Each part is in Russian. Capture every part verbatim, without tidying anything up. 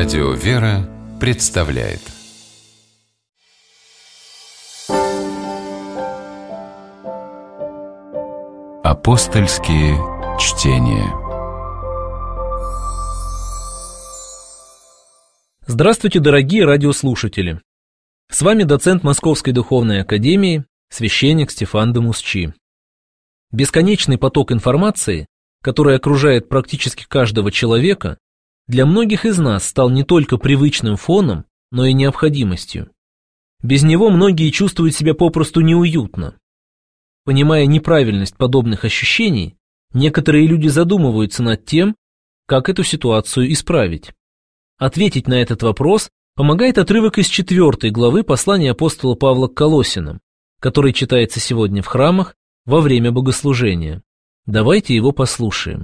Радио «Вера» представляет Апостольские чтения. Здравствуйте, дорогие радиослушатели! С вами доцент Московской Духовной Академии, священник Стефан де Мусчи. Бесконечный поток информации, который окружает практически каждого человека, для многих из нас стал не только привычным фоном, но и необходимостью. Без него многие чувствуют себя попросту неуютно. Понимая неправильность подобных ощущений, некоторые люди задумываются над тем, как эту ситуацию исправить. Ответить на этот вопрос помогает отрывок из четвертой главы послания апостола Павла к Колоссянам, который читается сегодня в храмах во время богослужения. Давайте его послушаем.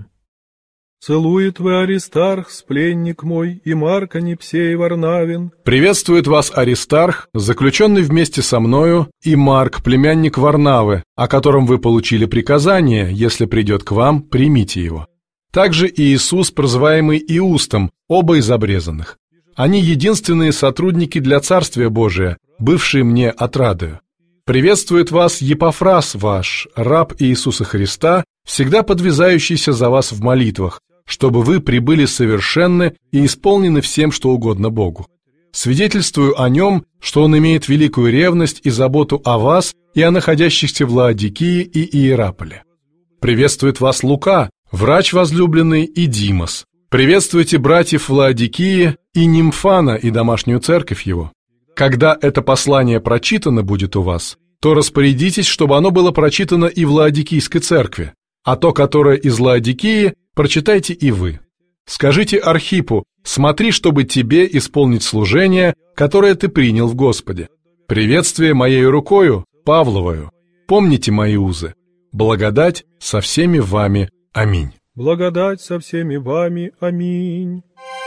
«Целует вы Аристарх, пленник мой, и Марк Анипсей Варнавин». Приветствует вас Аристарх, заключенный вместе со мною, и Марк, племянник Варнавы, о котором вы получили приказание, если придет к вам, примите его. Также и Иисус, прозываемый Иустом, оба из обрезанных. Они единственные сотрудники для Царствия Божия, бывшие мне отрадою. Приветствует вас Епафрас ваш, раб Иисуса Христа, всегда подвязающийся за вас в молитвах, чтобы вы прибыли совершенны и исполнены всем, что угодно Богу. Свидетельствую о нем, что он имеет великую ревность и заботу о вас и о находящихся в Лаодикии и Иераполе. Приветствует вас Лука, врач возлюбленный, и Димас. Приветствуйте братьев в Лаодикии и Нимфана и домашнюю церковь его. Когда это послание прочитано будет у вас, то распорядитесь, чтобы оно было прочитано и в Лаодикийской церкви, а то, которое из Лаодикии, прочитайте и вы. Скажите Архипу: смотри, чтобы тебе исполнить служение, которое ты принял в Господе. Приветствие моей рукою, Павловою. Помните мои узы. Благодать со всеми вами. Аминь. Благодать со всеми вами. Аминь.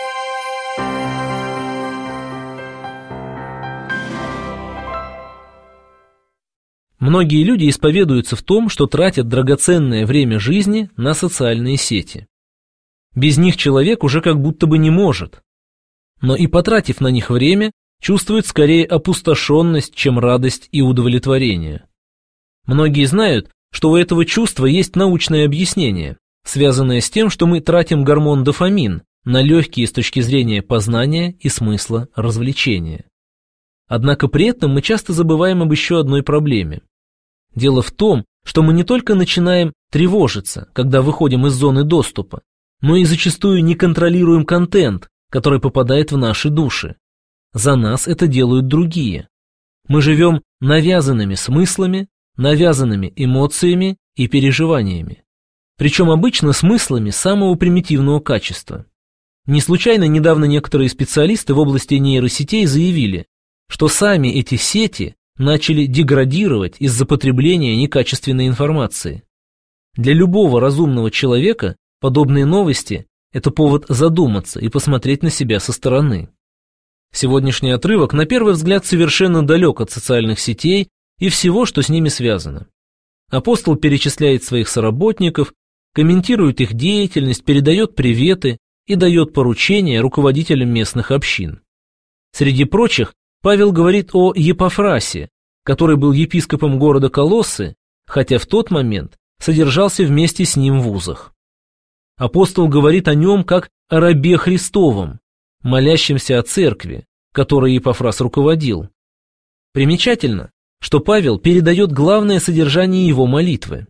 Многие люди исповедуются в том, что тратят драгоценное время жизни на социальные сети. Без них человек уже как будто бы не может. Но и потратив на них время, чувствует скорее опустошенность, чем радость и удовлетворение. Многие знают, что у этого чувства есть научное объяснение, связанное с тем, что мы тратим гормон дофамин на легкие с точки зрения познания и смысла развлечения. Однако при этом мы часто забываем об еще одной проблеме. Дело в том, что мы не только начинаем тревожиться, когда выходим из зоны доступа, но и зачастую не контролируем контент, который попадает в наши души. За нас это делают другие. Мы живем навязанными смыслами, навязанными эмоциями и переживаниями. Причем обычно смыслами самого примитивного качества. Не случайно недавно некоторые специалисты в области нейросетей заявили, что сами эти сети начали деградировать из-за потребления некачественной информации. Для любого разумного человека подобные новости – это повод задуматься и посмотреть на себя со стороны. Сегодняшний отрывок на первый взгляд совершенно далек от социальных сетей и всего, что с ними связано. Апостол перечисляет своих соработников, комментирует их деятельность, передает приветы и дает поручения руководителям местных общин. Среди прочих, Павел говорит о Епафрасе, который был епископом города Колоссы, хотя в тот момент содержался вместе с ним в вузах. Апостол говорит о нем как о рабе Христовом, молящемся о церкви, которой Епафрас руководил. Примечательно, что Павел передает главное содержание его молитвы.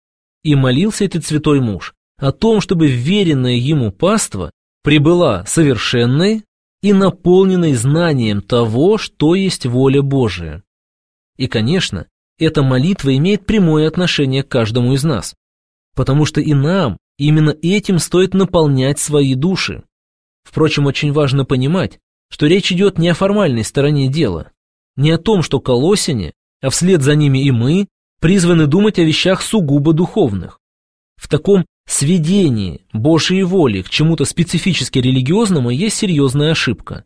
И молился этот святой муж о том, чтобы вверенное ему паства пребыла совершенной и наполненной знанием того, что есть воля Божия. И, конечно, эта молитва имеет прямое отношение к каждому из нас, потому что и нам именно этим стоит наполнять свои души. Впрочем, очень важно понимать, что речь идет не о формальной стороне дела, не о том, что колоссяне, а вслед за ними и мы, призваны думать о вещах сугубо духовных. В таком сведении Божьей воли к чему-то специфически религиозному есть серьезная ошибка.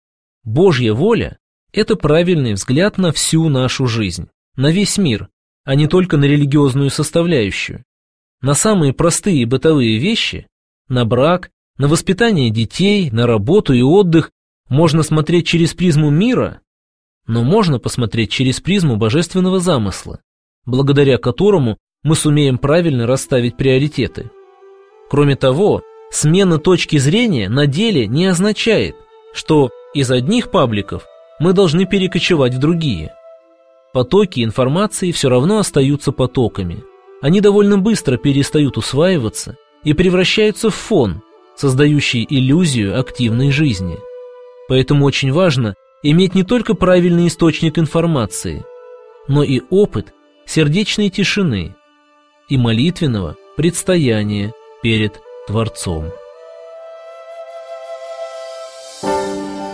Божья воля – это правильный взгляд на всю нашу жизнь, на весь мир, а не только на религиозную составляющую. На самые простые бытовые вещи – на брак, На воспитание детей, на работу и отдых можно смотреть через призму мира, но можно посмотреть через призму божественного замысла, благодаря которому мы сумеем правильно расставить приоритеты. Кроме того, смена точки зрения на деле не означает, что из одних пабликов мы должны перекочевать в другие. Потоки информации все равно остаются потоками. Они довольно быстро перестают усваиваться и превращаются в фон, создающий иллюзию активной жизни. Поэтому очень важно иметь не только правильный источник информации, но и опыт сердечной тишины и молитвенного предстояния перед Творцом.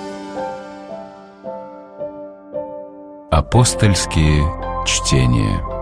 Апостольские чтения.